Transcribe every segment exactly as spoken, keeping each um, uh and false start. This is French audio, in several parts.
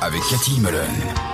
avec Cathy Mullen.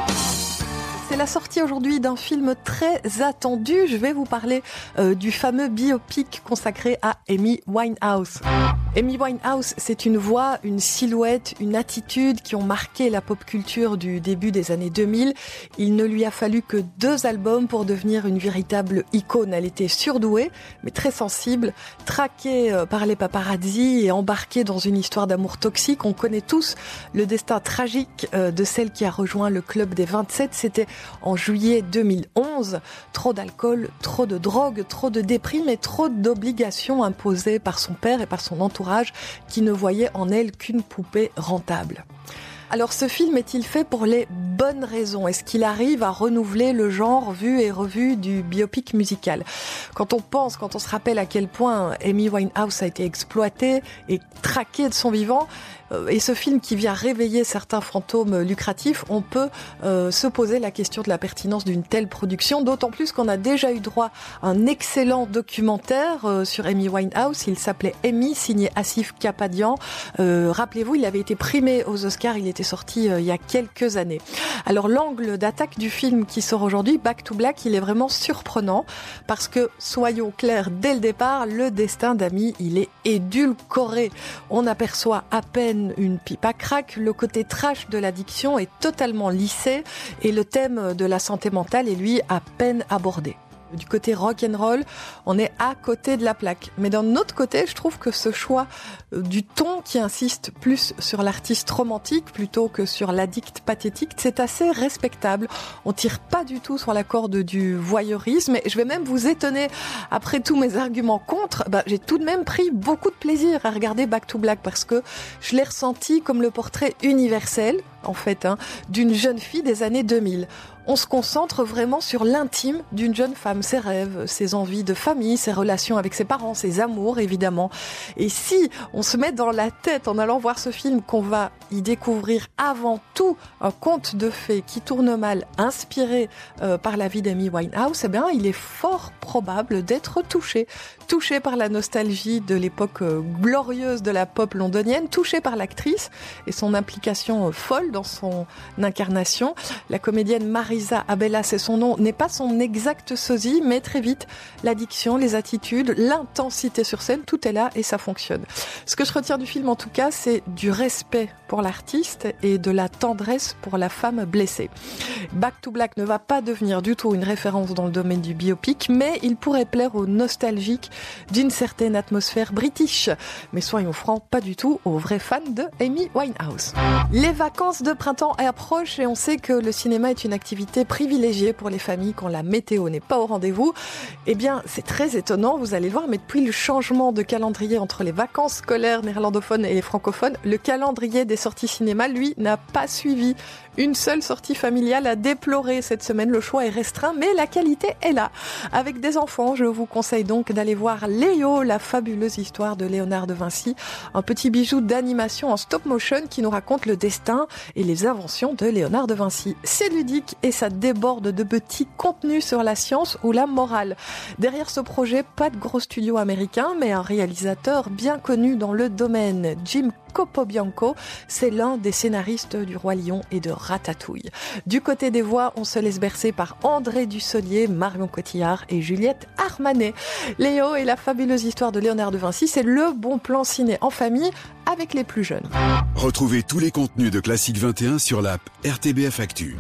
C'est la sortie aujourd'hui d'un film très attendu. Je vais vous parler euh, du fameux biopic consacré à Amy Winehouse. Amy Winehouse, c'est une voix, une silhouette, une attitude qui ont marqué la pop culture du début des années deux mille. Il ne lui a fallu que deux albums pour devenir une véritable icône. Elle était surdouée, mais très sensible, traquée par les paparazzi et embarquée dans une histoire d'amour toxique. On connaît tous le destin tragique de celle qui a rejoint le club des vingt-sept. C'était en juillet deux mille onze. Trop d'alcool, trop de drogue, trop de déprime et trop d'obligations imposées par son père et par son entourage qui ne voyait en elle qu'une poupée rentable. Alors ce film est-il fait pour les bonnes raisons ? Est-ce qu'il arrive à renouveler le genre vu et revu du biopic musical ? Quand on pense, quand on se rappelle à quel point Amy Winehouse a été exploitée et traquée de son vivant, et ce film qui vient réveiller certains fantômes lucratifs, on peut euh, se poser la question de la pertinence d'une telle production, d'autant plus qu'on a déjà eu droit à un excellent documentaire euh, sur Amy Winehouse. Il s'appelait Amy, signé Asif Kapadian. Euh, rappelez-vous, il avait été primé aux Oscars, il était sorti euh, il y a quelques années. Alors l'angle d'attaque du film qui sort aujourd'hui, Back to Black, il est vraiment surprenant parce que, soyons clairs, dès le départ, le destin d'Amy, il est édulcoré. On aperçoit à peine une pipe à crack, le côté trash de l'addiction est totalement lissé et le thème de la santé mentale est lui à peine abordé. Du côté rock'n'roll, on est à côté de la plaque. Mais d'un autre côté, je trouve que ce choix du ton qui insiste plus sur l'artiste romantique plutôt que sur l'addict pathétique, c'est assez respectable. On tire pas du tout sur la corde du voyeurisme. Et je vais même vous étonner, après tous mes arguments contre, bah, j'ai tout de même pris beaucoup de plaisir à regarder Back to Black parce que je l'ai ressenti comme le portrait universel, en fait, hein, d'une jeune fille des années deux mille. On se concentre vraiment sur l'intime d'une jeune femme, ses rêves, ses envies de famille, ses relations avec ses parents, ses amours évidemment. Et si on se met dans la tête en allant voir ce film qu'on va y découvrir avant tout un conte de fées qui tourne mal, inspiré euh, par la vie d'Amy Winehouse, eh bien il est fort probable d'être touché. Touché par la nostalgie de l'époque euh, glorieuse de la pop londonienne, touché par l'actrice et son implication euh, folle dans son incarnation. La comédienne Marisa Abela, c'est son nom, n'est pas son exact sosie, mais très vite, l'addiction, les attitudes, l'intensité sur scène, tout est là et ça fonctionne. Ce que je retiens du film en tout cas, c'est du respect pour l'artiste et de la tendresse pour la femme blessée. Back to Black ne va pas devenir du tout une référence dans le domaine du biopic, mais il pourrait plaire aux nostalgiques d'une certaine atmosphère british. Mais soyons francs, pas du tout aux vrais fans de Amy Winehouse. Les vacances de printemps approchent et on sait que le cinéma est une activité privilégiée pour les familles quand la météo n'est pas au rendez-vous. Eh bien, c'est très étonnant, vous allez voir, mais depuis le changement de calendrier entre les vacances scolaires néerlandophones et francophones, le calendrier des sorties cinéma, lui, n'a pas suivi. Une seule sortie familiale à déplorer cette semaine. Le choix est restreint, mais la qualité est là. Avec des enfants, je vous conseille donc d'aller voir Léo, la fabuleuse histoire de Léonard de Vinci, un petit bijou d'animation en stop motion qui nous raconte le destin et les inventions de Léonard de Vinci. C'est ludique et ça déborde de petits contenus sur la science ou la morale. Derrière ce projet, pas de gros studio américain, mais un réalisateur bien connu dans le domaine, Jim Capobianco, c'est l'un des scénaristes du Roi Lion et de Ratatouille. Du côté des voix, on se laisse bercer par André Dussolier, Marion Cotillard et Juliette Armanet. Léo et la fabuleuse histoire de Léonard de Vinci, c'est le bon plan ciné en famille avec les plus jeunes. Retrouvez tous les contenus de Classique vingt et un sur l'app R T B F Actu.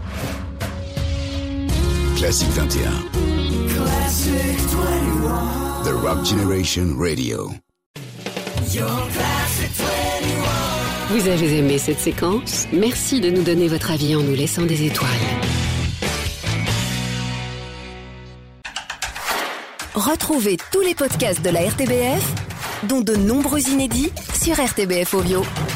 Classique vingt et un. Classic vingt et un. The Rock Generation Radio. Vous avez aimé cette séquence ? Merci de nous donner votre avis en nous laissant des étoiles. Retrouvez tous les podcasts de la R T B F, dont de nombreux inédits, sur R T B F Audio.